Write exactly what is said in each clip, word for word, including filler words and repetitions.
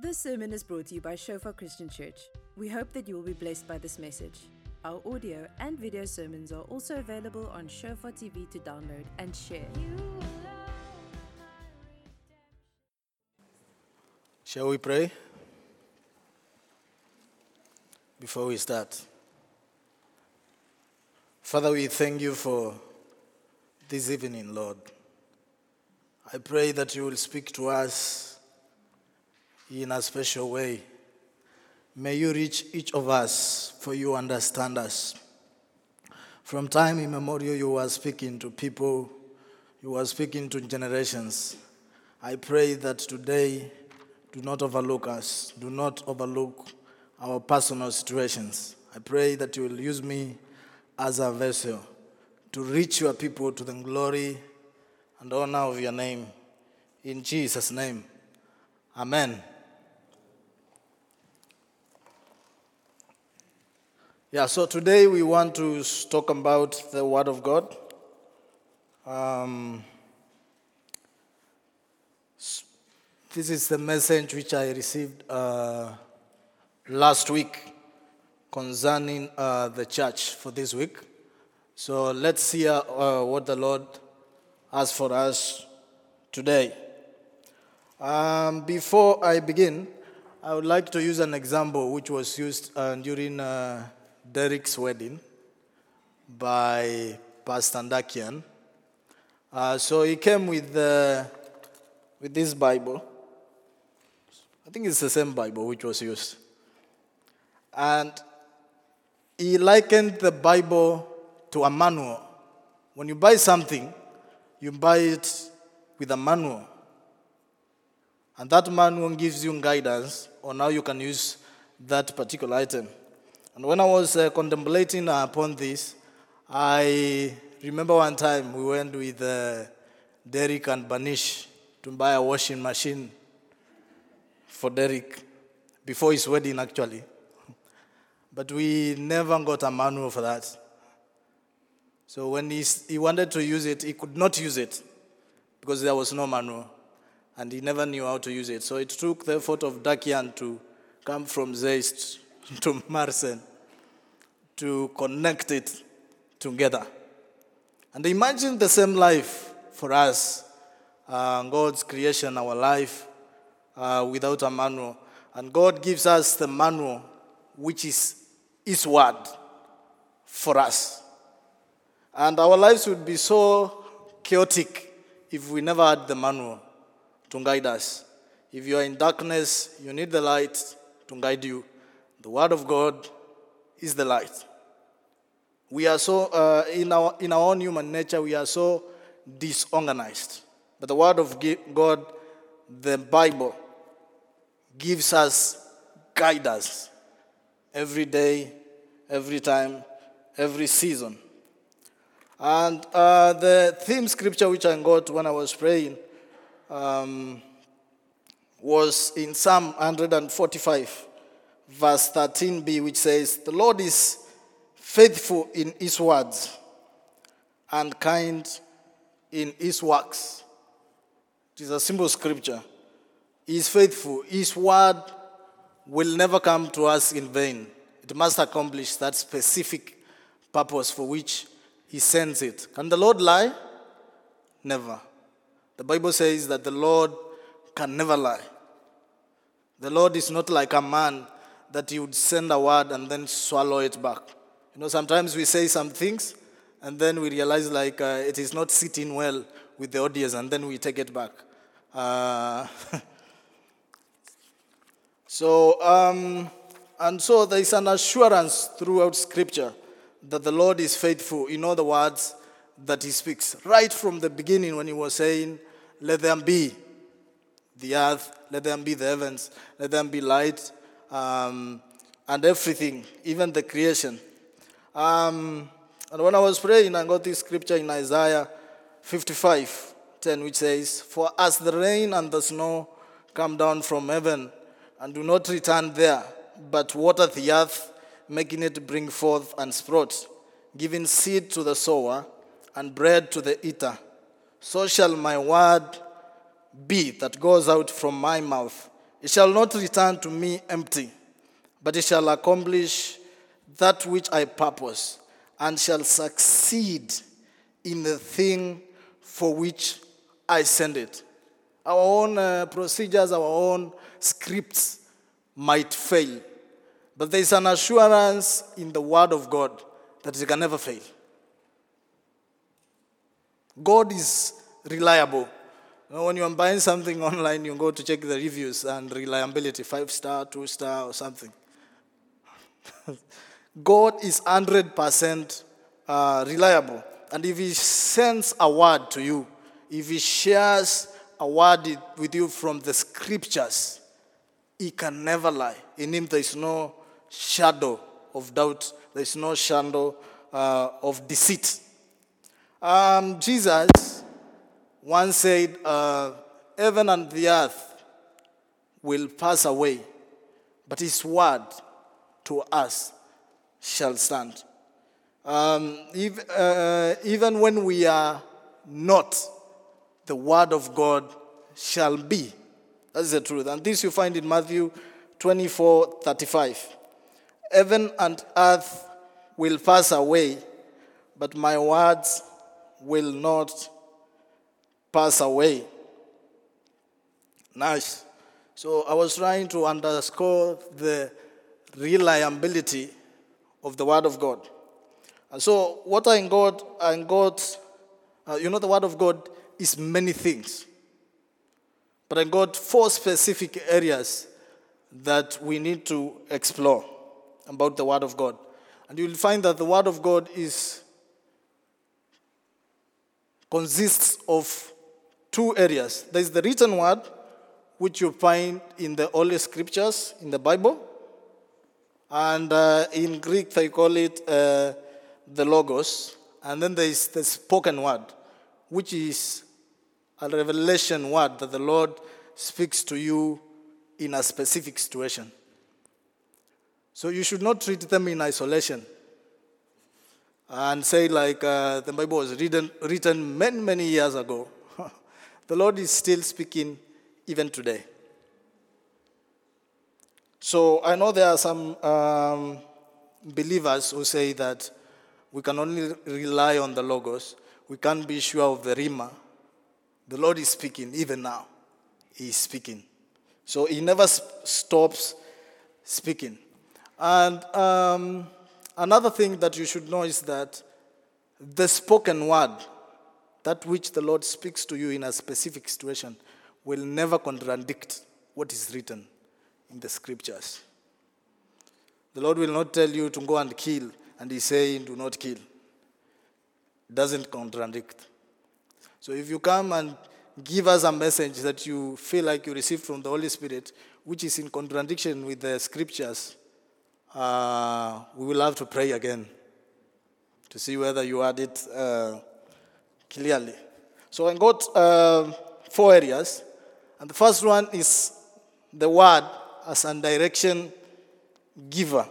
This sermon is brought to you by Shofar Christian Church. We hope that you will be blessed by this message. Our audio and video sermons are also available on Shofar T V to download and share. Shall we pray before we start? Father, we thank you for this evening, Lord. I pray that you will speak to us in a special way. May you reach each of us, for you understand us. From time immemorial, you were speaking to people, you were speaking to generations. I pray that today, do not overlook us. Do not overlook our personal situations. I pray that you will use me as a vessel to reach your people to the glory and honor of your name. In Jesus' name, amen. Yeah, so today we want to talk about the Word of God. Um, this is the message which I received uh, last week concerning uh, the church for this week. So let's hear uh, what the Lord has for us today. Um, before I begin, I would like to use an example which was used uh, during uh, Derek's wedding by Pastor Ndakian. Uh, so he came with uh, with this Bible. I think it's the same Bible which was used. And he likened the Bible to a manual. When you buy something, you buy it with a manual. And that manual gives you guidance on how you can use that particular item. And when I was uh, contemplating upon this, I remember one time we went with uh, Derek and Banish to buy a washing machine for Derek, before his wedding actually. But we never got a manual for that. So when he, he wanted to use it, he could not use it because there was no manual. And he never knew how to use it. So it took the effort of Dakian to come from Zeist to Marsen to connect it together. And imagine the same life for us, uh, God's creation, our life, uh, without a manual. And God gives us the manual, which is His word for us. And our lives would be so chaotic if we never had the manual to guide us. If you are in darkness, you need the light to guide you. The Word of God is the light. We are so, uh, in our in our own human nature, we are so disorganized. But the Word of God, the Bible, gives us guidance every day, every time, every season. And uh, the theme scripture which I got when I was praying um, was in Psalm one forty-five. Verse thirteen b, which says, "The Lord is faithful in His words and kind in His works." It is a simple scripture. He is faithful. His word will never come to us in vain. It must accomplish that specific purpose for which He sends it. Can the Lord lie? Never. The Bible says that the Lord can never lie. The Lord is not like a man that He would send a word and then swallow it back. You know, sometimes we say some things and then we realize like uh, it is not sitting well with the audience and then we take it back. Uh, so, um, and so there is an assurance throughout Scripture that the Lord is faithful in all the words that He speaks. Right from the beginning when He was saying, "Let them be the earth, let them be the heavens, let them be light," Um, and everything, even the creation. Um, and when I was praying, I got this scripture in Isaiah fifty-five ten, which says, "For as the rain and the snow come down from heaven, and do not return there, but water the earth, making it bring forth and sprout, giving seed to the sower and bread to the eater, so shall my word be that goes out from my mouth. It shall not return to me empty, but it shall accomplish that which I purpose, and shall succeed in the thing for which I send it. Our own uh, procedures, our own scripts might fail, but there is an assurance in the Word of God that it can never fail. God is reliable. You know, when you're buying something online, you go to check the reviews and reliability, five star, two star, or something. God is one hundred percent uh, reliable. And if he sends a word to you, if he shares a word with you from the scriptures, he can never lie. In him there is no shadow of doubt. There is no shadow uh, of deceit. Um, Jesus once said, uh, heaven and the earth will pass away, but his word to us shall stand. Um, if, uh, even when we are not, the word of God shall be. That's the truth. And this you find in Matthew twenty-four thirty-five. Heaven and earth will pass away, but my words will not pass away. Nice. So I was trying to underscore the reliability of the Word of God. And so what I got, I got, uh, you know, the Word of God is many things. But I got four specific areas that we need to explore about the Word of God. And you will find that the Word of God is consists of two areas. There is the written word, which you find in the Holy Scriptures, in the Bible. And uh, in Greek, they call it uh, the Logos. And then there is the spoken word, which is a revelation word that the Lord speaks to you in a specific situation. So you should not treat them in isolation and say like uh, the Bible was written, written many, many years ago. The Lord is still speaking even today. So I know there are some um, believers who say that we can only rely on the Logos. We can't be sure of the Rhema. The Lord is speaking even now. He is speaking. So he never sp- stops speaking. And um, another thing that you should know is that the spoken word, that which the Lord speaks to you in a specific situation, will never contradict what is written in the scriptures. The Lord will not tell you to go and kill, and he's saying, do not kill. It doesn't contradict. So if you come and give us a message that you feel like you received from the Holy Spirit, which is in contradiction with the scriptures, uh, we will have to pray again to see whether you had it uh, clearly. So I got uh, four areas. And the first one is the word as a direction giver.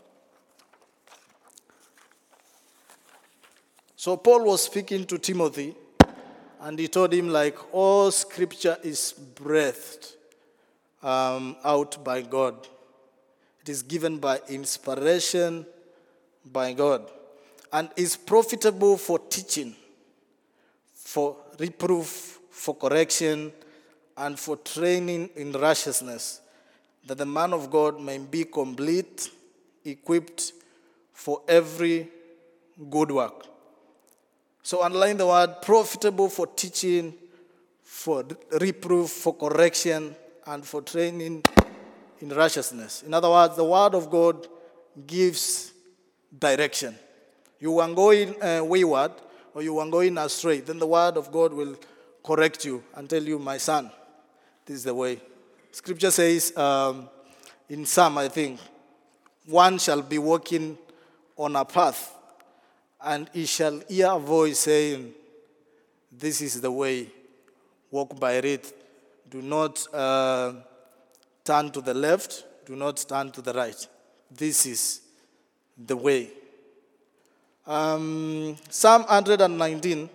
So Paul was speaking to Timothy, and he told him like, all scripture is breathed um, out by God. It is given by inspiration by God, and is profitable for teaching, for reproof, for correction, and for training in righteousness, that the man of God may be complete, equipped for every good work. So underline the word profitable for teaching, for reproof, for correction, and for training in righteousness. In other words, the word of God gives direction. You are going uh, wayward, or you are going astray, then the word of God will correct you and tell you, my son, this is the way. Scripture says um, in Psalm, I think, one shall be walking on a path, and he shall hear a voice saying, this is the way, walk by it. Do not uh, turn to the left, do not turn to the right. This is the way. Um, Psalm one nineteen,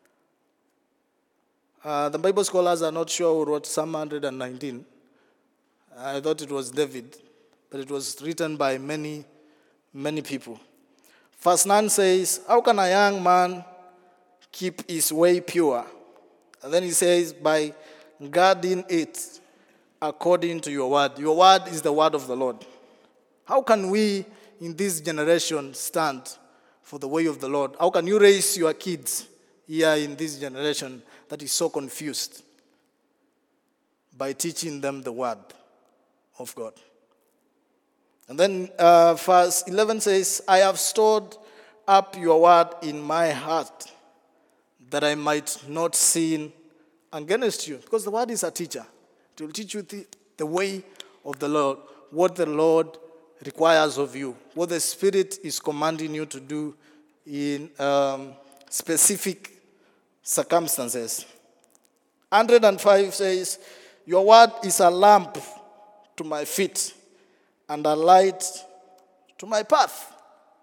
uh, the Bible scholars are not sure who wrote Psalm one nineteen, I thought it was David, but it was written by many, many people. Verse nine says, how can a young man keep his way pure? And then he says, by guarding it according to your word. Your word is the word of the Lord. How can we in this generation stand for the way of the Lord? How can you raise your kids here in this generation that is so confused? By teaching them the word of God. And then uh, verse eleven says, I have stored up your word in my heart that I might not sin against you. Because the word is a teacher. It will teach you the, the way of the Lord, what the Lord requires of you, what the Spirit is commanding you to do in um, specific circumstances. one hundred five says, your word is a lamp to my feet and a light to my path.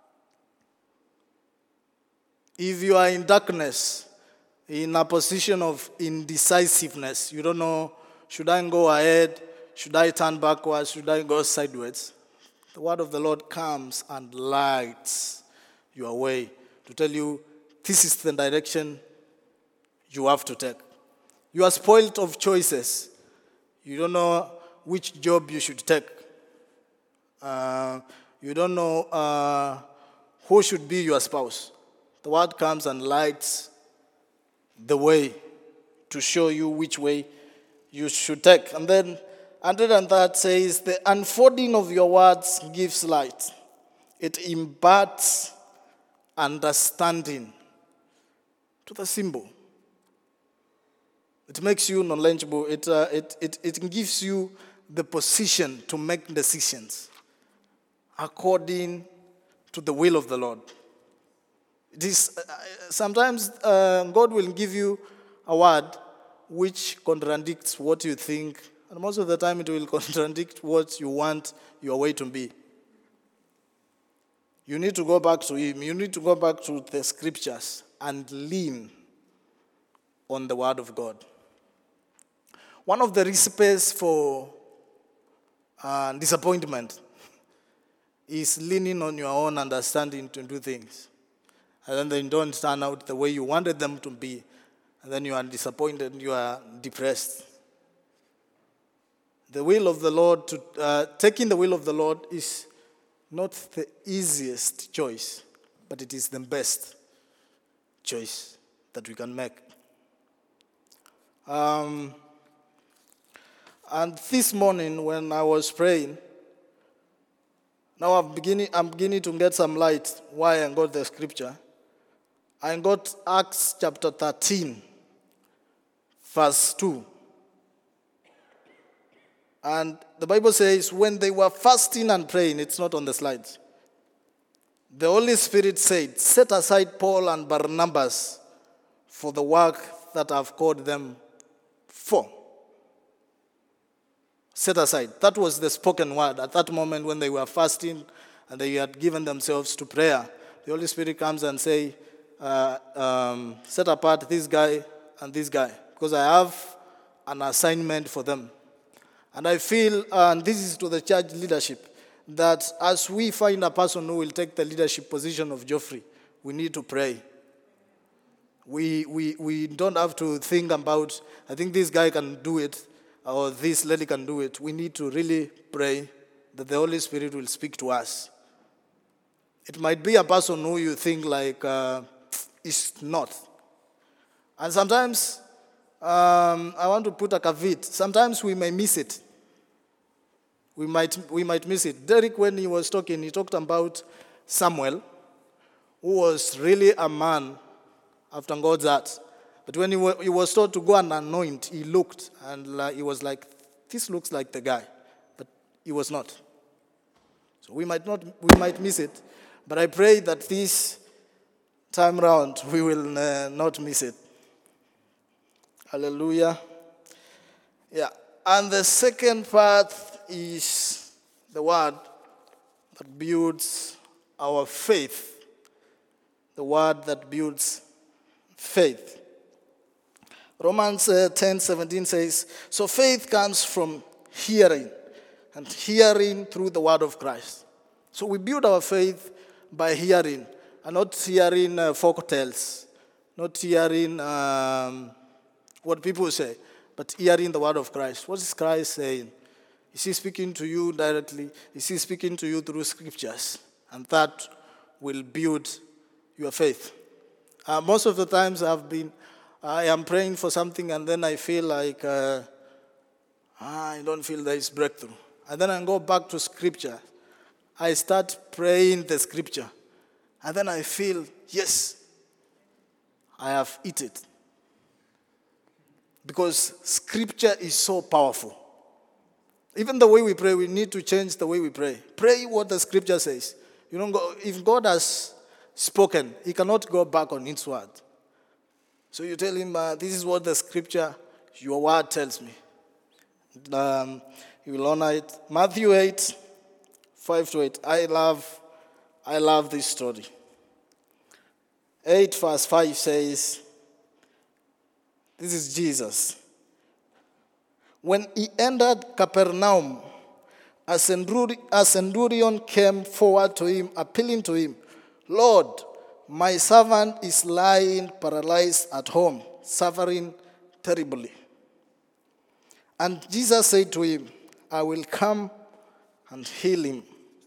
If you are in darkness, in a position of indecisiveness, you don't know, should I go ahead, should I turn backwards, should I go sideways? The word of the Lord comes and lights your way to tell you, this is the direction you have to take. You are spoiled of choices. You don't know which job you should take. Uh, you don't know uh, who should be your spouse. The word comes and lights the way to show you which way you should take. And then one hundred thirty says, the unfolding of your words gives light. It imparts understanding to the symbol. It makes you knowledgeable. It, uh, it, it, it gives you the position to make decisions according to the will of the Lord. It is, uh, sometimes uh, God will give you a word which contradicts what you think, and most of the time it will contradict what you want your way to be. You need to go back to Him. You need to go back to the scriptures and lean on the word of God. One of the recipes for uh, disappointment is leaning on your own understanding to do things. And then they don't turn out the way you wanted them to be. And then you are disappointed, you are depressed. The will of the Lord, to uh, taking the will of the Lord is not the easiest choice, but it is the best choice that we can make. Um, and this morning when I was praying, now I'm beginning, I'm beginning to get some light why I got the scripture. I got Acts chapter thirteen, verse two. And the Bible says, when they were fasting and praying, it's not on the slides, the Holy Spirit said, set aside Paul and Barnabas for the work that I've called them for. Set aside. That was the spoken word. At that moment when they were fasting and they had given themselves to prayer, the Holy Spirit comes and say, uh, um, set apart this guy and this guy, because I have an assignment for them. And I feel, uh, and this is to the church leadership, that as we find a person who will take the leadership position of Geoffrey, we need to pray. We, we, we don't have to think about, I think this guy can do it, or this lady can do it. We need to really pray that the Holy Spirit will speak to us. It might be a person who you think like uh, is not. And sometimes, um, I want to put a caveat, sometimes we may miss it. We might, we might miss it. Derek, when he was talking, he talked about Samuel, who was really a man after God's heart. But when he was told to go and anoint, he looked and he was like, this looks like the guy. But he was not. So we might not, we might miss it. But I pray that this time round, we will uh, not miss it. Hallelujah. Yeah. And the second part is the word that builds our faith. The word that builds faith. Romans uh, ten seventeen says, so faith comes from hearing, and hearing through the word of Christ. So we build our faith by hearing, and not hearing uh, folk tales, not hearing um, what people say, but hearing the word of Christ. What is Christ saying? Is he speaking to you directly? Is he speaking to you through scriptures? And that will build your faith. Uh, most of the times I've been, I am praying for something and then I feel like uh, I don't feel there is breakthrough. And then I go back to scripture. I start praying the scripture. And then I feel, yes, I have hit it. Because scripture is so powerful. Even the way we pray, we need to change the way we pray. Pray what the scripture says. You know, if God has spoken, he cannot go back on his word. So you tell him, uh, this is what the scripture, your word tells me. Um, you will honor it. Matthew eight, five to eight. I love, I love this story. eight verse five says, this is Jesus. When he entered Capernaum, a centurion came forward to him, appealing to him, Lord, my servant is lying paralyzed at home, suffering terribly. And Jesus said to him, I will come and heal him.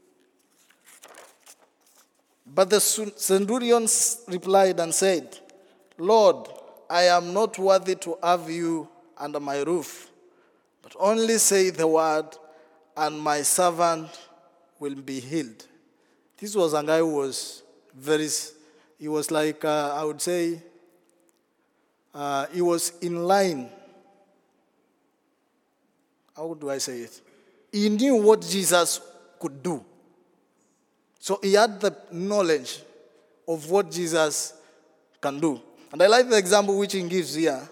But the centurion replied and said, Lord, I am not worthy to have you under my roof, but only say the word, and my servant will be healed. This was a guy who was very, he was like, uh, I would say, uh, he was in line. How do I say it? He knew what Jesus could do. So he had the knowledge of what Jesus can do. And I like the example which he gives here.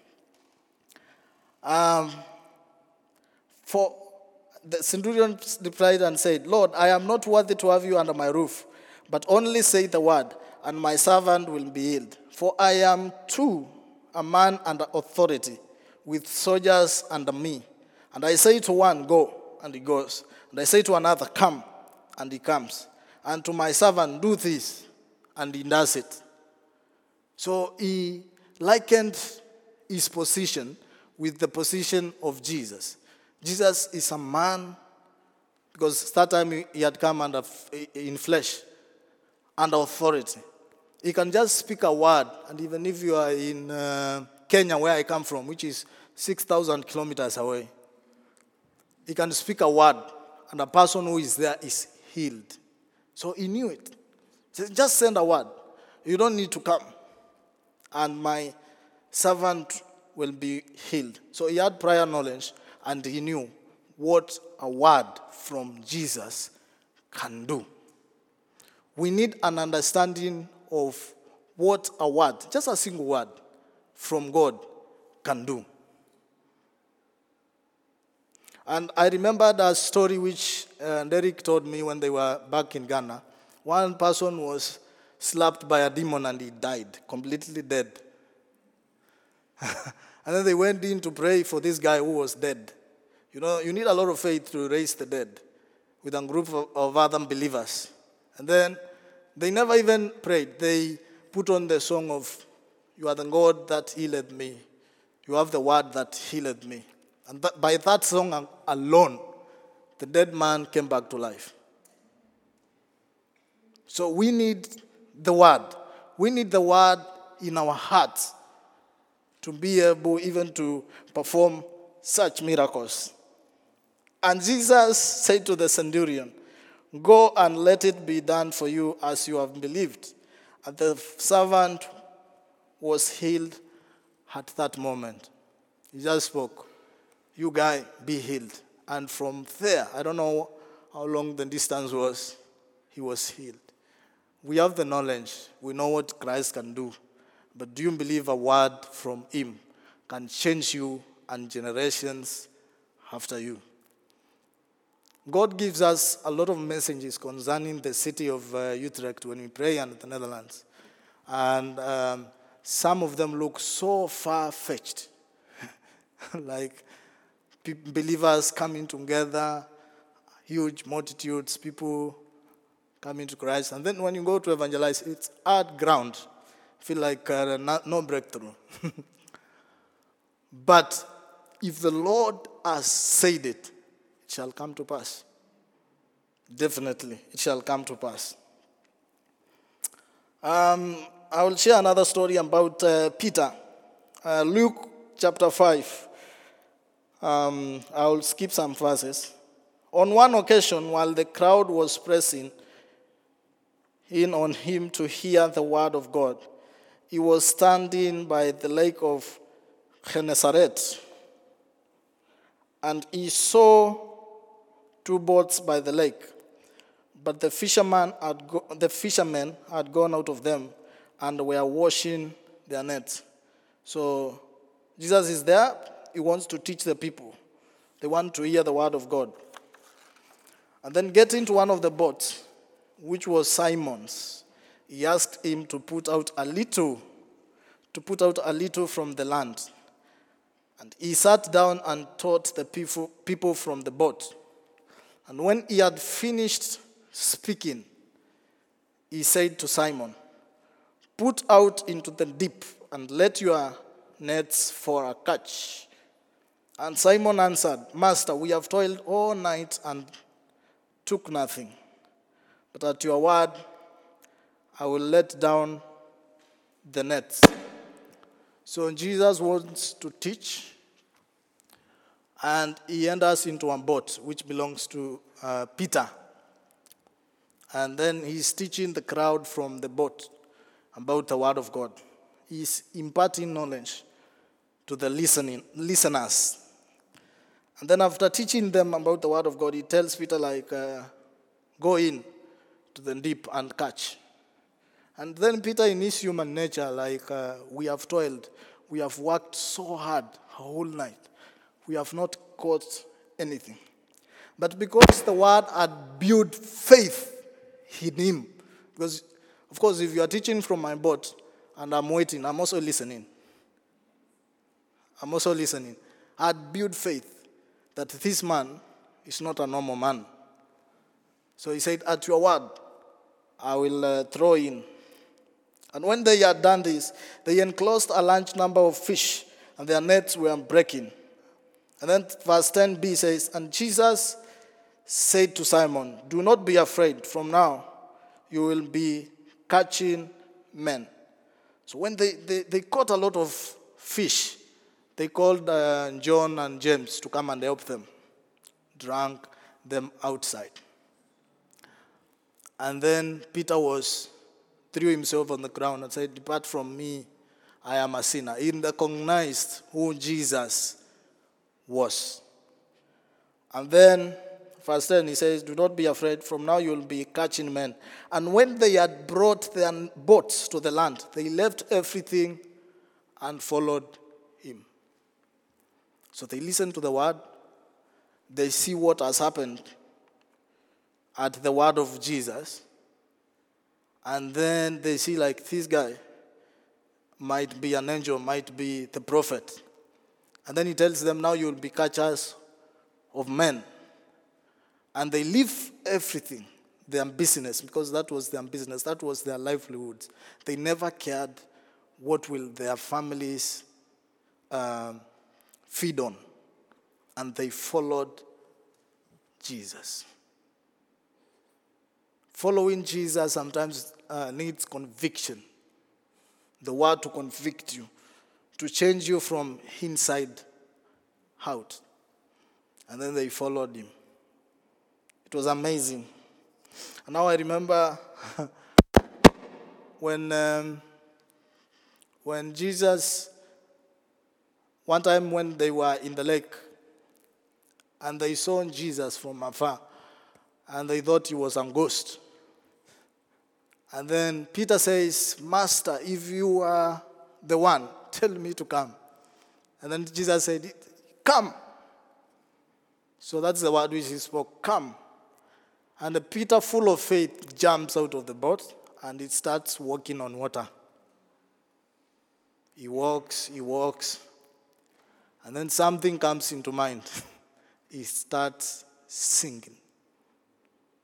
Um, for the centurion replied and said, Lord, I am not worthy to have you under my roof, but only say the word, and my servant will be healed. For I am too a man under authority, with soldiers under me. And I say to one, go, and he goes. And I say to another, come, and he comes. And to my servant, do this, and he does it. So he likened his position with the position of Jesus. Jesus is a man, because that time he had come under in flesh, under authority. He can just speak a word, and even if you are in uh, Kenya, where I come from, which is six thousand kilometers away, he can speak a word, and a person who is there is healed. So he knew it. So just send a word. You don't need to come. And my servant will be healed. So he had prior knowledge, and he knew what a word from Jesus can do. We need an understanding of what a word, just a single word, from God can do. And I remembered a story which uh, Derek told me when they were back in Ghana. One person was slapped by a demon and he died, completely dead. And then they went in to pray for this guy who was dead. You know, you need a lot of faith to raise the dead with a group of, of other believers. And then they never even prayed. They put on the song of, you are the God that healed me. You have the word that healed me. And that, by that song alone, the dead man came back to life. So we need the word. We need the word in our hearts to be able even to perform such miracles. And Jesus said to the centurion, go and let it be done for you as you have believed. And the servant was healed at that moment. He just spoke, you guy, be healed. And from there, I don't know how long the distance was, he was healed. We have the knowledge. We know what Christ can do. But do you believe a word from him can change you and generations after you? God gives us a lot of messages concerning the city of uh, Utrecht when we pray in the Netherlands. And um, some of them look so far-fetched. Like believers coming together huge multitudes, people coming to Christ. And then when you go to evangelize, it's hard ground. Feel like uh, no, no breakthrough. But if the Lord has said it, it shall come to pass. Definitely, it shall come to pass. Um, I will share another story about uh, Peter. Uh, Luke chapter five. Um, I will skip some verses. On one occasion, while the crowd was pressing in on him to hear the word of God, he was standing by the lake of Gennesaret, and he saw two boats by the lake, but the fishermen had go- the fishermen had gone out of them and were washing their nets. So Jesus is there. He wants to teach the people. They want to hear the word of God. And then getting to one of the boats, which was Simon's, he asked him to put out a little, to put out a little from the land. And he sat down and taught the people, people from the boat. And when he had finished speaking, he said to Simon, "Put out into the deep and let your nets for a catch." And Simon answered, "Master, we have toiled all night and took nothing. But at your word, I will let down the nets." So Jesus wants to teach, and he enters into a boat which belongs to uh, Peter. And then he's teaching the crowd from the boat about the word of God. He's imparting knowledge to the listening listeners. And then after teaching them about the word of God, he tells Peter, like, uh, go in to the deep and catch. And then Peter, in his human nature, like, uh, we have toiled, we have worked so hard a whole night. We have not caught anything. But because the word had built faith in him, because, of course, if you are teaching from my boat and I'm waiting, I'm also listening. I'm also listening. I had built faith that this man is not a normal man. So he said, "At your word, I will uh, throw in." And when they had done this, they enclosed a large number of fish, and their nets were breaking. And then verse ten b says, "And Jesus said to Simon, 'Do not be afraid. From now you will be catching men.'" So when they, they, they caught a lot of fish, they called uh, John and James to come and help them, drank them outside. And then Peter was threw himself on the ground and said, "Depart from me, I am a sinner." He recognized who Jesus was. And then, verse ten, he says, "Do not be afraid. From now you will be catching men." And when they had brought their boats to the land, they left everything and followed him. So they listen to the word. They see what has happened at the word of Jesus. And then they see, like, this guy might be an angel, might be the prophet. And then he tells them, "Now you will be catchers of men." And they leave everything, their business, because that was their business, that was their livelihood. They never cared what will their families um, feed on. And they followed Jesus. Following Jesus sometimes uh, needs conviction. The word to convict you, to change you from inside out. And then they followed him. It was amazing. And now I remember when um, when Jesus, one time when they were in the lake, and they saw Jesus from afar, and they thought he was a ghost. And then Peter says, "Master, if you are the one, tell me to come." And then Jesus said, "Come." So that's the word which he spoke, "Come." And Peter, full of faith, jumps out of the boat and he starts walking on water. He walks, he walks, and then something comes into mind. He starts singing.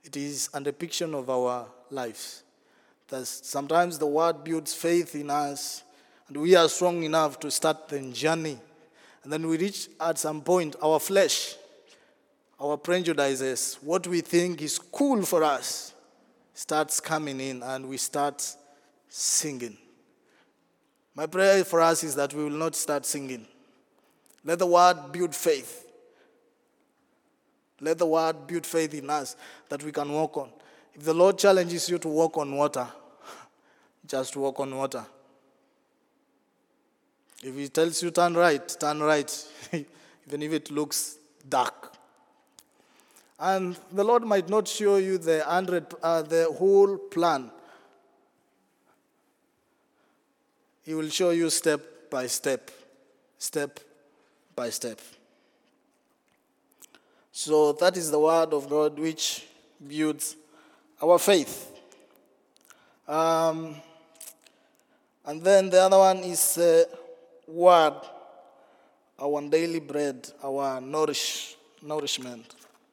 It is a depiction of our lives. That sometimes the word builds faith in us, and we are strong enough to start the journey. And then we reach at some point, our flesh, our prejudices, what we think is cool for us, starts coming in, and we start singing. My prayer for us is that we will not start singing. Let the word build faith. Let the word build faith in us that we can walk on. If the Lord challenges you to walk on water, just walk on water. If he tells you turn right, turn right, even if it looks dark. And the Lord might not show you the hundred, uh, the whole plan. He will show you step by step, step by step. So that is the word of God which builds our faith. Um, and then the other one is uh, word, our daily bread, our nourish, nourishment.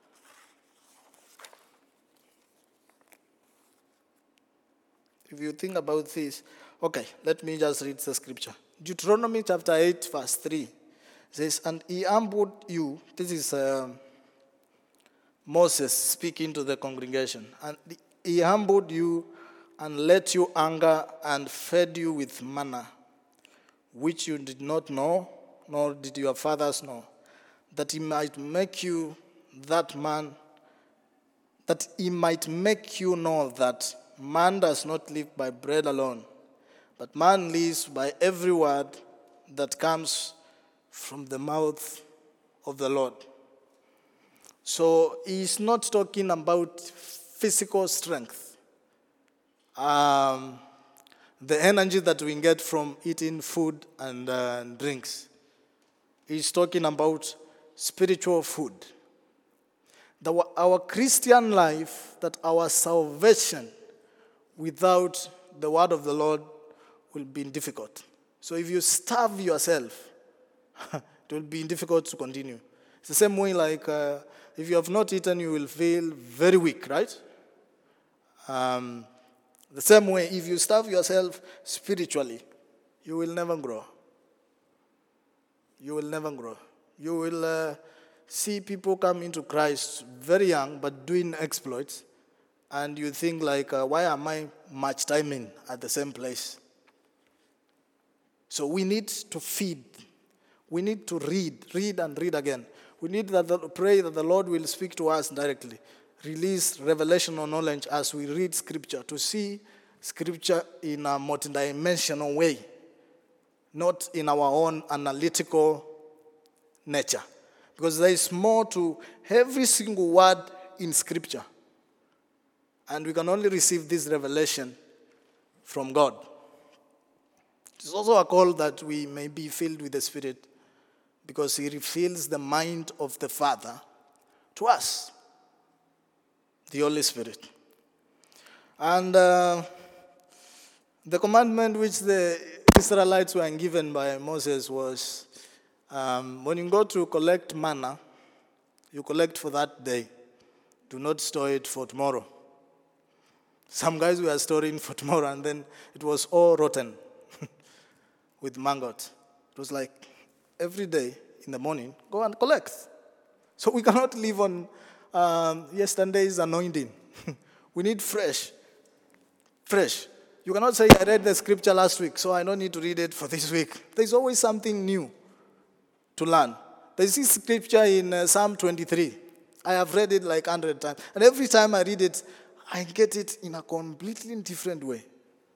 If you think about this, okay, let me just read the scripture. Deuteronomy chapter eight, verse three says, and he humbled you. This is uh, Moses speaking to the congregation. And he humbled you and let you hunger and fed you with manna, which you did not know, nor did your fathers know, that he might make you that man, that he might make you know that man does not live by bread alone, but man lives by every word that comes from the mouth of the Lord. So he's not talking about physical strength, um, the energy that we get from eating food and uh, drinks. He's talking about spiritual food. The, our Christian life, that our salvation without the word of the Lord will be difficult. So if you starve yourself, it will be difficult to continue. It's the same way like uh, if you have not eaten, you will feel very weak, right? Um, the same way, if you starve yourself spiritually, you will never grow. You will never grow. You will uh, see people come into Christ very young but doing exploits, and you think like, uh, why am I much timing at the same place? So we need to feed. We need to read, read and read again. We need that the, pray that the Lord will speak to us directly. Release revelation or knowledge as we read Scripture, to see Scripture in a multidimensional way, not in our own analytical nature. Because there is more to every single word in Scripture. And we can only receive this revelation from God. It is also a call that we may be filled with the Spirit, because he reveals the mind of the Father to us, the Holy Spirit. And uh, the commandment which the Israelites were given by Moses was, um, when you go to collect manna, you collect for that day. Do not store it for tomorrow. Some guys were storing for tomorrow, and then it was all rotten with maggot. It was like, every day in the morning, go and collect. So we cannot live on um, yesterday's anointing. We need fresh. Fresh. You cannot say, I read the scripture last week, so I don't need to read it for this week. There's always something new to learn. There's this scripture in uh, Psalm twenty-three. I have read it like a hundred times. And every time I read it, I get it in a completely different way.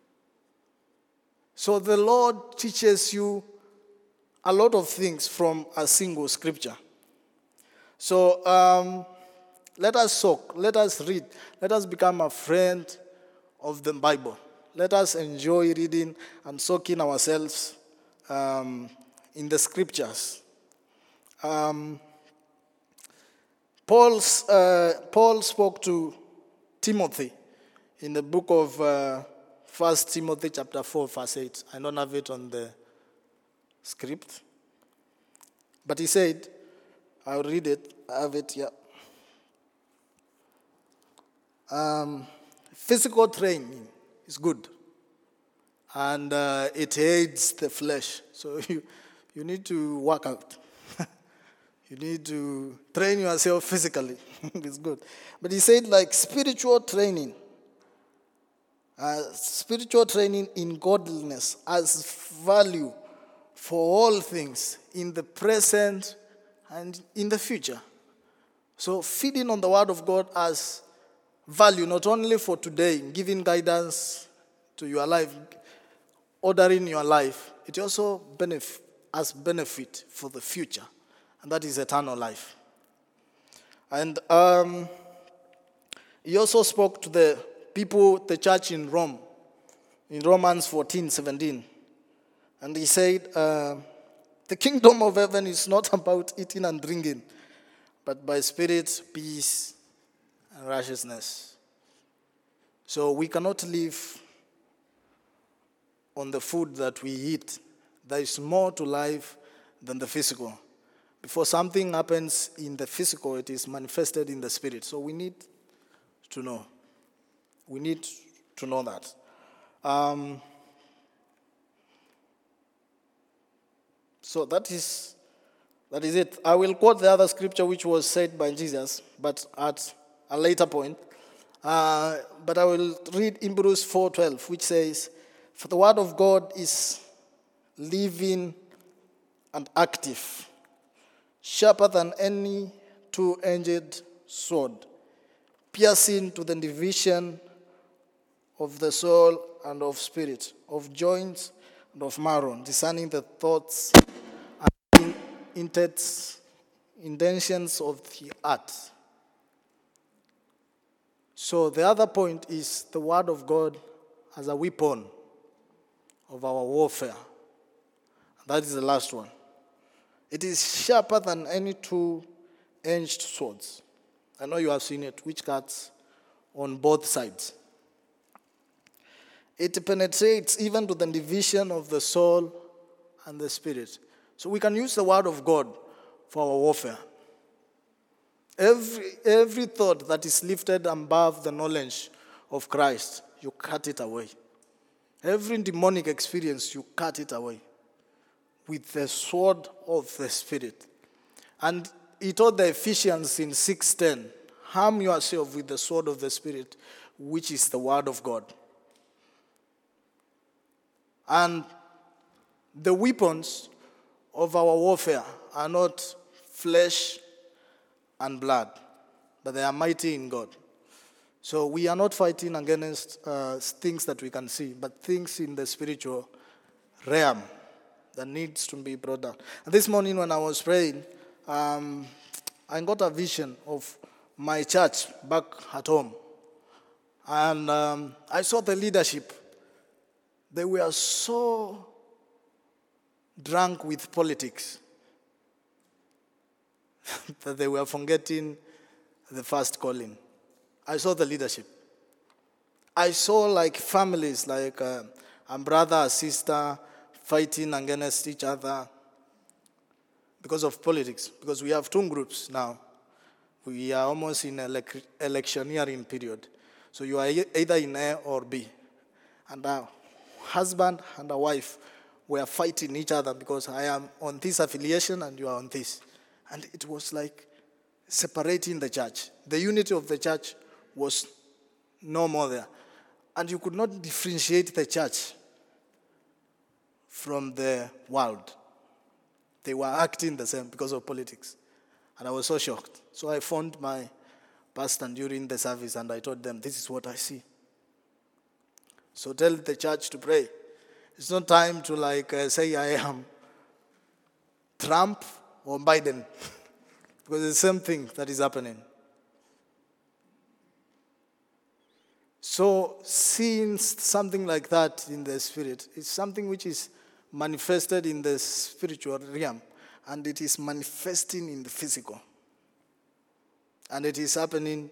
So the Lord teaches you a lot of things from a single scripture. So um, let us soak, let us read, let us become a friend of the Bible. Let us enjoy reading and soaking ourselves um, in the scriptures. Um, Paul's, uh, Paul spoke to Timothy in the book of uh, First Timothy chapter four, verse eight. I don't have it on the script. But he said, I'll read it. I have it here. Um, physical training is good, and uh, it aids the flesh. So you, you need to work out. You need to train yourself physically. It's good. But he said like spiritual training. Uh, spiritual training in godliness has value for all things in the present and in the future. So feeding on the word of God has value not only for today, giving guidance to your life, ordering your life, it also benef- has benefit for the future, and that is eternal life. And um, he also spoke to the people, the church in Rome, in Romans fourteen seventeen. And he said, uh, the kingdom of heaven is not about eating and drinking, but by spirit, peace, and righteousness. So we cannot live on the food that we eat. There is more to life than the physical. Before something happens in the physical, it is manifested in the spirit. So we need to know. We need to know that. Um, so that is that is it. I will quote the other scripture which was said by Jesus, but at a later point. Uh, but I will read Hebrews four twelve, which says, "For the word of God is living and active, sharper than any two-edged sword, piercing to the division of the soul and of spirit, of joints and of marrow, discerning the thoughts and intents, intentions of the heart." So the other point is the word of God as a weapon of our warfare. That is the last one. It is sharper than any two-edged swords. I know you have seen it, which cuts on both sides. It penetrates even to the division of the soul and the spirit. So we can use the word of God for our warfare. Every, every thought that is lifted above the knowledge of Christ, you cut it away. Every demonic experience, you cut it away with the sword of the Spirit. And he told the Ephesians in six ten, "Arm yourself with the sword of the Spirit, which is the word of God." And the weapons of our warfare are not flesh and blood, but they are mighty in God. So we are not fighting against uh, things that we can see, but things in the spiritual realm that needs to be brought down. And this morning when I was praying, um, I got a vision of my church back at home. And um, I saw the leadership. They were so drunk with politics that they were forgetting the first calling. I saw the leadership. I saw like families, like uh, a brother, a sister, fighting against each other because of politics. Because we have two groups now. We are almost in an elec- electioneering period. So you are e- either in A or B. And a husband and a wife were fighting each other because I am on this affiliation and you are on this. And it was like separating the church. The unity of the church was no more there. And you could not differentiate the church from the world. They were acting the same because of politics. And I was so shocked. So I phoned my pastor during the service and I told them, this is what I see. So tell the church to pray. It's not time to like uh, say I am Trump or Biden. Because it's the same thing that is happening. So seeing something like that in the spirit is something which is manifested in the spiritual realm, and it is manifesting in the physical. And it is happening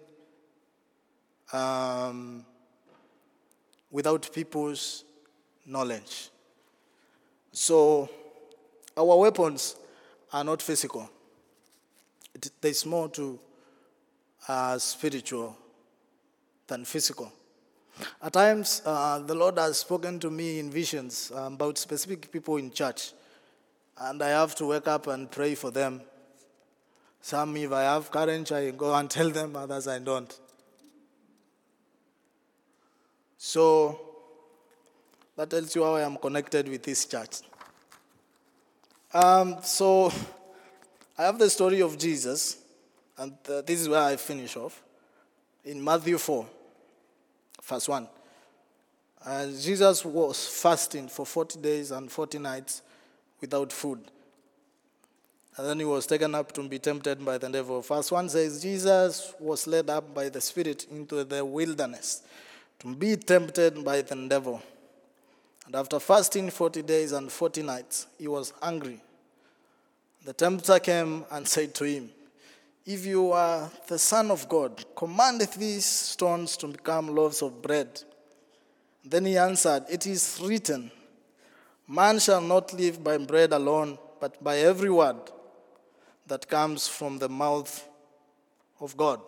um, without people's knowledge. So our weapons are not physical. It, there's more to uh, spiritual than physical. At times, uh, the Lord has spoken to me in visions um, about specific people in church, and I have to wake up and pray for them. Some, if I have courage, I go and tell them, others I don't. So, that tells you how I am connected with this church. Um, so, I have the story of Jesus, and uh, this is where I finish off. In Matthew four, verse one. Uh, Jesus was fasting for forty days and forty nights without food. And then he was taken up to be tempted by the devil. Verse one says, Jesus was led up by the Spirit into the wilderness to be tempted by the devil. And after fasting forty days and forty nights, he was hungry. The tempter came and said to him, if you are the Son of God, command these stones to become loaves of bread. Then he answered, it is written, man shall not live by bread alone, but by every word that comes from the mouth of God.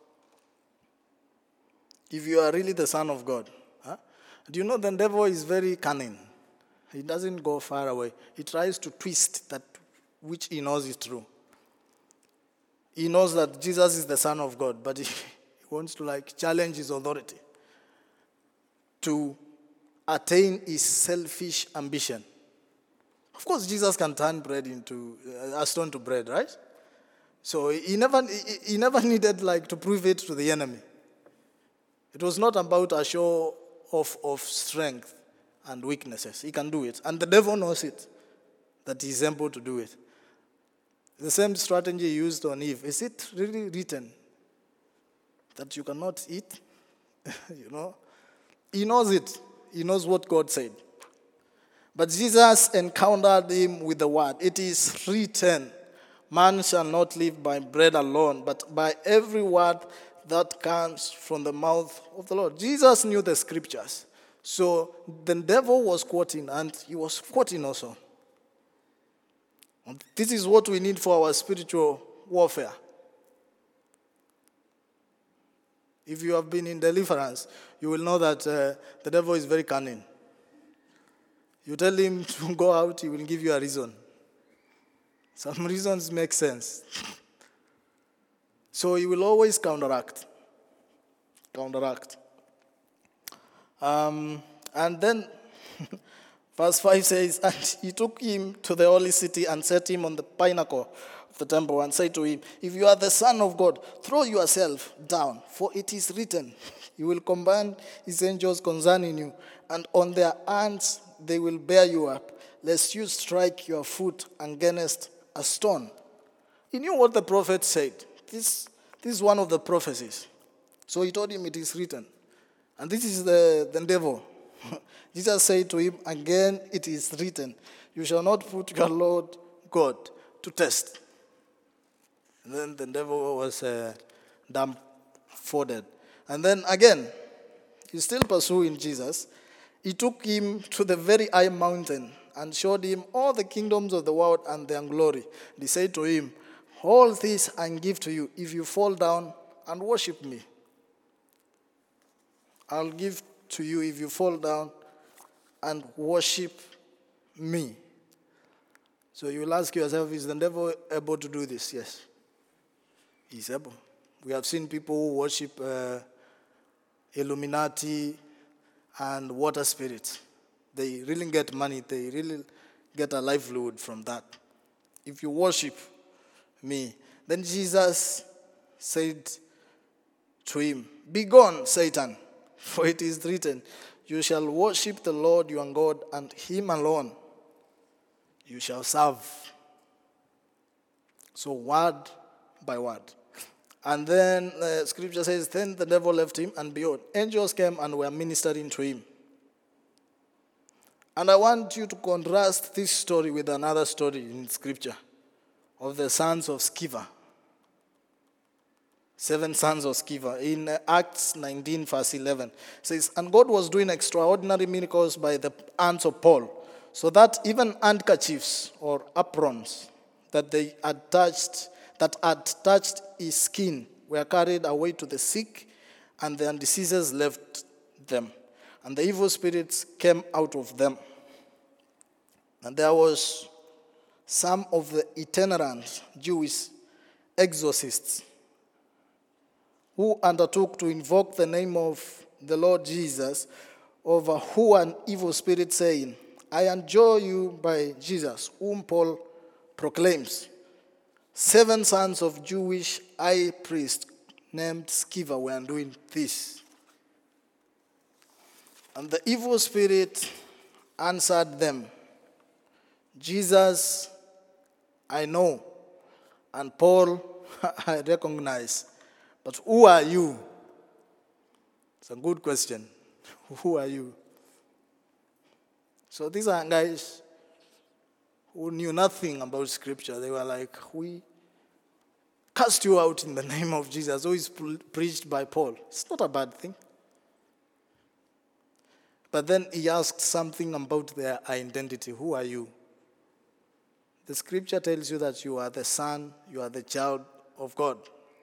If you are really the Son of God, huh? Do you know the devil is very cunning? He doesn't go far away. He tries to twist that which he knows is true. He knows that Jesus is the Son of God, but he, he wants to like challenge his authority to attain his selfish ambition. Of course, Jesus can turn bread into uh, a stone to bread, right? So he never he, he never needed like to prove it to the enemy. It was not about a show of, of strength and weaknesses. He can do it. And the devil knows it, that he's able to do it. The same strategy he used on Eve. Is it really written that you cannot eat? You know? He knows it. He knows what God said. But Jesus encountered him with the word. It is written, man shall not live by bread alone, but by every word that comes from the mouth of the Lord. Jesus knew the scriptures. So the devil was quoting, and he was quoting also. And this is what we need for our spiritual warfare. If you have been in deliverance, you will know that uh, the devil is very cunning. You tell him to go out, he will give you a reason. Some reasons make sense. So he will always counteract. Counteract. Um, and then, verse five says, and he took him to the holy city and set him on the pinnacle of the temple and said to him, if you are the Son of God, throw yourself down, for it is written, he will command his angels concerning you, and on their hands they will bear you up, lest you strike your foot against a stone. He knew what the prophet said. This, this is one of the prophecies. So he told him it is written. And this is the, the devil. Jesus said to him, again it is written, you shall not put your Lord God to test. And then the devil was uh, dumbfounded. And then again, he's still pursuing Jesus. He took him to the very high mountain and showed him all the kingdoms of the world and their glory. And he said to him, all this I give to you if you fall down and worship me. I'll give to you if you fall down and worship me. So you will ask yourself, is the devil able to do this? Yes, he's able. We have seen people who worship uh, Illuminati and water spirits. They really get money. They really get a livelihood from that. If you worship me, then Jesus said to him, begone, Satan, for it is written, you shall worship the Lord your God, and him alone you shall serve. So word by word. And then the scripture says, then the devil left him, and behold, angels came and were ministering to him. And I want you to contrast this story with another story in scripture of the sons of Sceva. Seven sons of Sceva. In Acts nineteen, verse eleven, it says, and God was doing extraordinary miracles by the hands of Paul, so that even handkerchiefs or aprons that they had touched, that had touched his skin were carried away to the sick, and their diseases left them, and the evil spirits came out of them. And there was some of the itinerant Jewish exorcists who undertook to invoke the name of the Lord Jesus over who an evil spirit, saying, I adjure you by Jesus, whom Paul proclaims. Seven sons of Jewish high priest named Sceva were doing this. And the evil spirit answered them, Jesus, I know, and Paul, I recognize. But who are you? It's a good question. Who are you? So these are guys who knew nothing about Scripture. They were like, we cast you out in the name of Jesus, who is preached by Paul. It's not a bad thing. But then he asked something about their identity. Who are you? The Scripture tells you that you are the son, you are the child of God.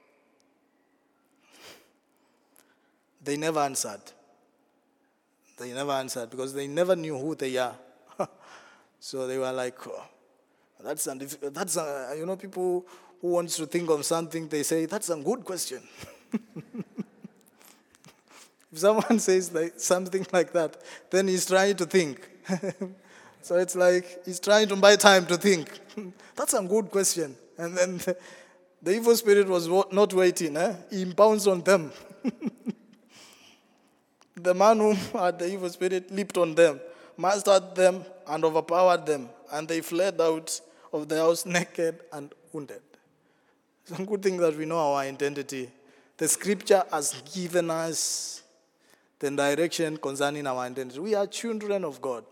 They never answered. They never answered because they never knew who they are. So they were like, oh, that's, a, that's a, you know, people who wants to think of something, they say, that's a good question. If someone says like something like that, then he's trying to think. So it's like he's trying to buy time to think. That's a good question. And then the, the evil spirit was not waiting. Eh? He pounced on them. The man who had the evil spirit leaped on them, mastered them, and overpowered them. And they fled out of the house naked and wounded. It's a good thing that we know our identity. The Scripture has given us the direction concerning our identity. We are children of God.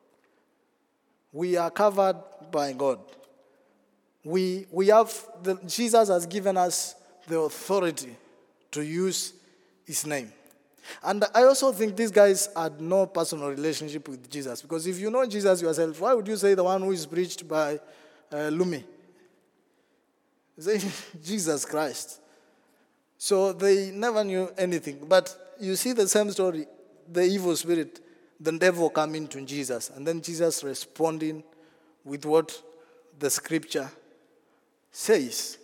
We are covered by God. We, we have, the, Jesus has given us the authority to use his name. And I also think these guys had no personal relationship with Jesus. Because if you know Jesus yourself, why would you say the one who is preached by uh, Lumi? Say Jesus Christ. So they never knew anything. But you see the same story, the evil spirit, the devil coming to Jesus, and then Jesus responding with what the Scripture says.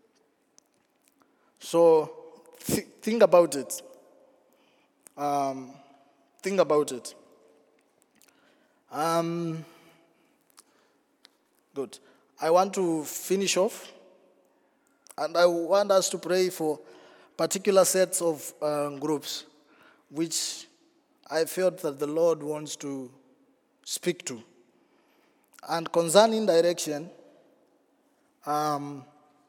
So th- think about it. Um, think about it. Um, good. I want to finish off, and I want us to pray for particular sets of uh, groups, which I felt that the Lord wants to speak to. And concerning direction, um,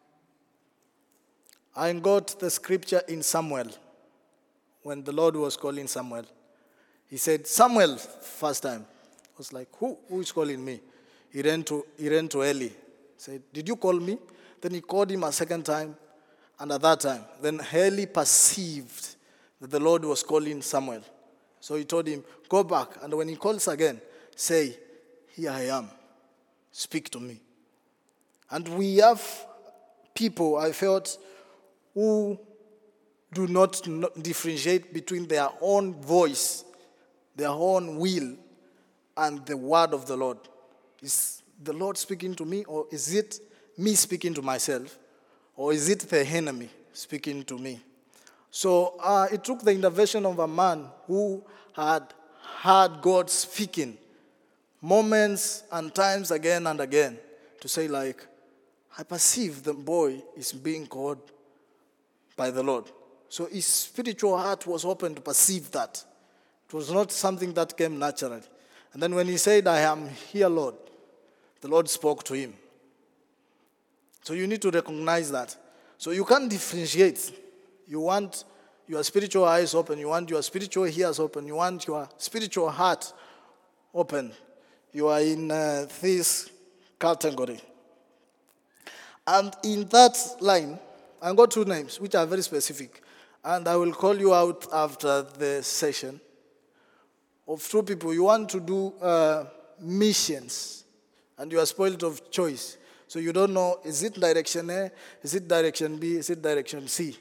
I got the scripture in Samuel. When the Lord was calling Samuel, he said, Samuel, first time. I was like, who, who is calling me? He ran to, he ran to Eli. He said, did you call me? Then he called him a second time, and at that time, then Eli perceived that the Lord was calling Samuel. So he told him, go back, and when he calls again, say, here I am, speak to me. And we have people, I felt, who do not differentiate between their own voice, their own will, and the word of the Lord. Is the Lord speaking to me, or is it me speaking to myself, or is it the enemy speaking to me? So uh, it took the intervention of a man who had heard God speaking moments and times again and again to say like, I perceive the boy is being called by the Lord. So his spiritual heart was open to perceive that. It was not something that came naturally. And then when he said, I am here, Lord, the Lord spoke to him. So you need to recognize that. So you can't differentiate. You want your spiritual eyes open. You want your spiritual ears open. You want your spiritual heart open. You are in uh, this category. And in that line, I got two names, which are very specific. And I will call you out after the session of two people. You want to do uh, missions, and you are spoiled of choice. So you don't know, is it direction A, is it direction B, is it direction C?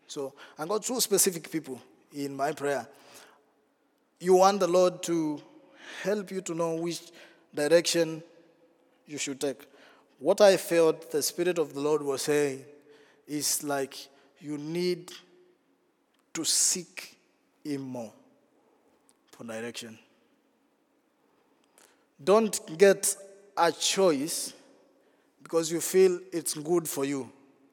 So I got two specific people in my prayer. You want the Lord to help you to know which direction you should take. What I felt the Spirit of the Lord was saying is like you need to seek Him more for direction. Don't get a choice because you feel it's good for you.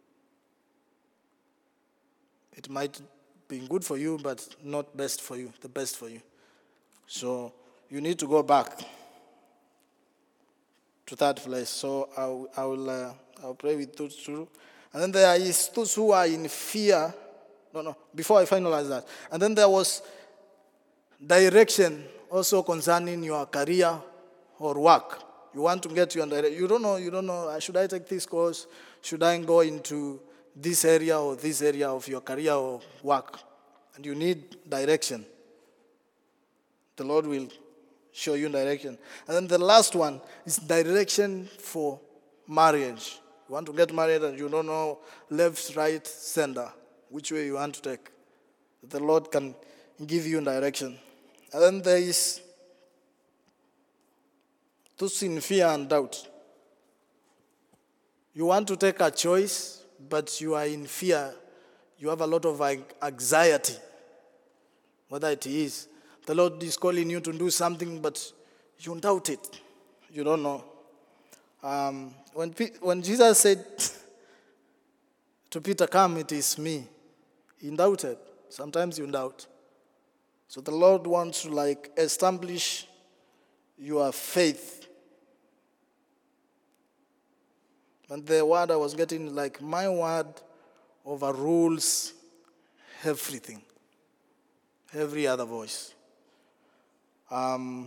It might be good for you, but not best for you, the best for you. So you need to go back to that place. So I will, I will, uh, I will pray with those two. And then there is those who are in fear. No, no, before I finalize that. And then there was direction also concerning your career or work. You want to get your direction. You don't know, you don't know, should I take this course? Should I go into this area or this area of your career or work? And you need direction. The Lord will show you direction. And then the last one is direction for marriage. You want to get married and you don't know left, right, center, which way you want to take. The Lord can give you direction. And then there is those in fear and doubt. You want to take a choice, but you are in fear. You have a lot of anxiety, whether it is. The Lord is calling you to do something, but you doubt it. You don't know. Um, when, when Jesus said to Peter, "Come, it is me," he doubted. Sometimes you doubt. So the Lord wants to like establish your faith. And the word I was getting, like, my word overrules everything, every other voice. Um,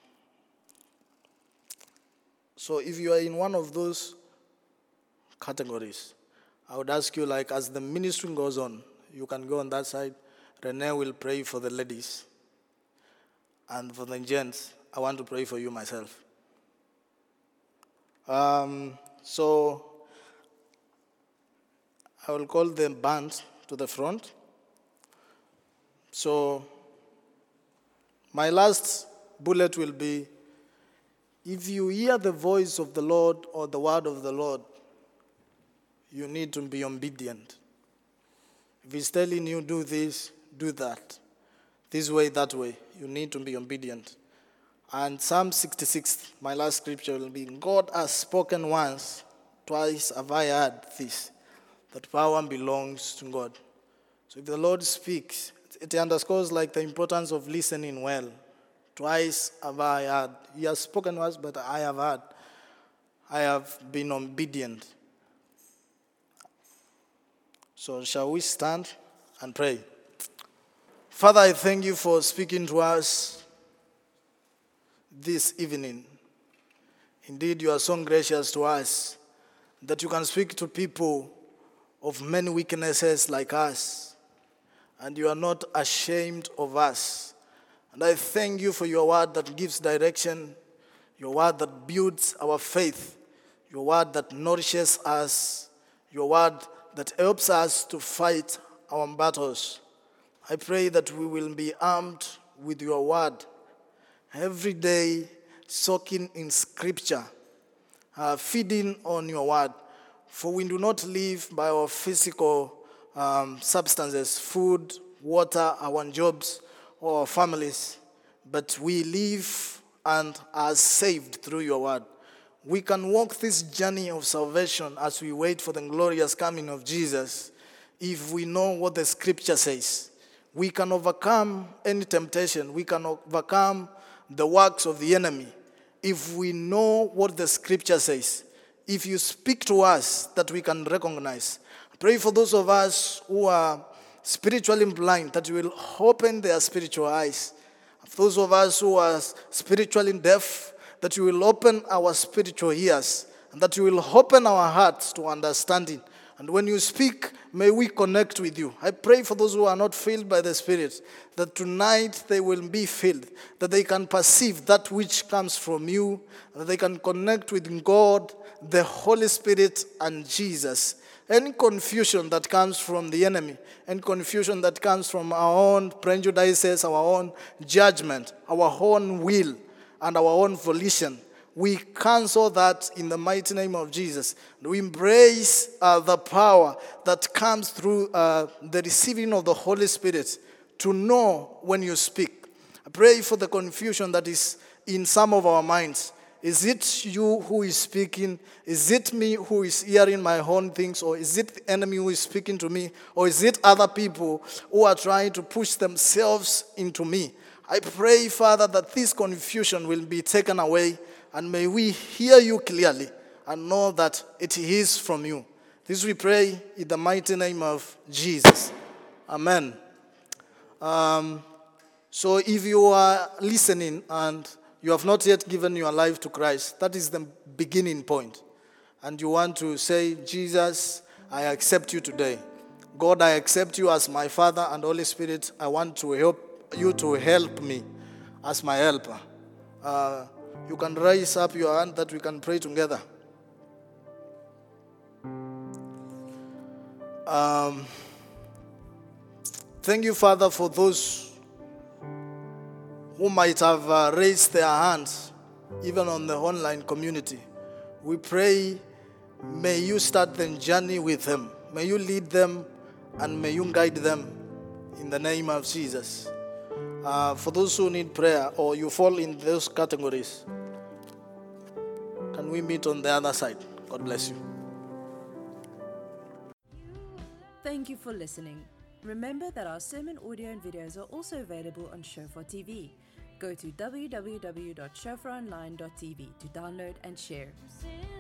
so if you are in one of those categories, I would ask you, like, as the ministry goes on, you can go on that side. Renee will pray for the ladies. And for the gents, I want to pray for you myself. Um, so I will call the band to the front. So my last bullet will be, if you hear the voice of the Lord or the word of the Lord, you need to be obedient. If He's telling you, do this, do that, this way, that way, you need to be obedient. And Psalm sixty-six, my last scripture will be, God has spoken once, twice have I heard this, that power belongs to God. So if the Lord speaks, it underscores like the importance of listening well. Twice have I heard. He has spoken once, but I have heard. I have been obedient. So shall we stand and pray? Father, I thank you for speaking to us this evening. Indeed, you are so gracious to us that you can speak to people of many weaknesses like us, and you are not ashamed of us. And I thank you for your word that gives direction, your word that builds our faith, your word that nourishes us, your word that helps us to fight our battles. I pray that we will be armed with your word every day, soaking in scripture, uh, feeding on your word. For we do not live by our physical um, substances, food, water, our jobs, or our families, but we live and are saved through your word. We can walk this journey of salvation as we wait for the glorious coming of Jesus if we know what the scripture says. We can overcome any temptation. We can overcome the works of the enemy if we know what the scripture says. If you speak to us that we can recognize. Pray for those of us who are spiritually blind, that you will open their spiritual eyes. Those of us who are spiritually deaf, that you will open our spiritual ears, and that you will open our hearts to understanding. And when you speak, may we connect with you. I pray for those who are not filled by the Spirit, that tonight they will be filled, that they can perceive that which comes from you, that they can connect with God, the Holy Spirit, and Jesus, Any confusion that comes from the enemy, any confusion that comes from our own prejudices, our own judgment, our own will, and our own volition, we cancel that in the mighty name of Jesus. We embrace uh, the power that comes through uh, the receiving of the Holy Spirit to know when you speak. I pray for the confusion that is in some of our minds. Is it you who is speaking? Is it me who is hearing my own things? Or is it the enemy who is speaking to me? Or is it other people who are trying to push themselves into me? I pray, Father, that this confusion will be taken away, and may we hear you clearly and know that it is from you. This we pray in the mighty name of Jesus. Amen. Um, so if you are listening and you have not yet given your life to Christ, that is the beginning point. And you want to say, Jesus, I accept you today. God, I accept you as my Father, and Holy Spirit, I want to help you to help me as my helper. Uh, you can raise up your hand that we can pray together. Um, thank you, Father, for those who might have uh, raised their hands, even on the online community. We pray, may you start the journey with them. May you lead them and may you guide them in the name of Jesus. Uh, for those who need prayer or you fall in those categories, can we meet on the other side? God bless you. Thank you for listening. Remember that our sermon audio and videos are also available on Shofar T V. Go to w w w dot shofar online dot t v to download and share.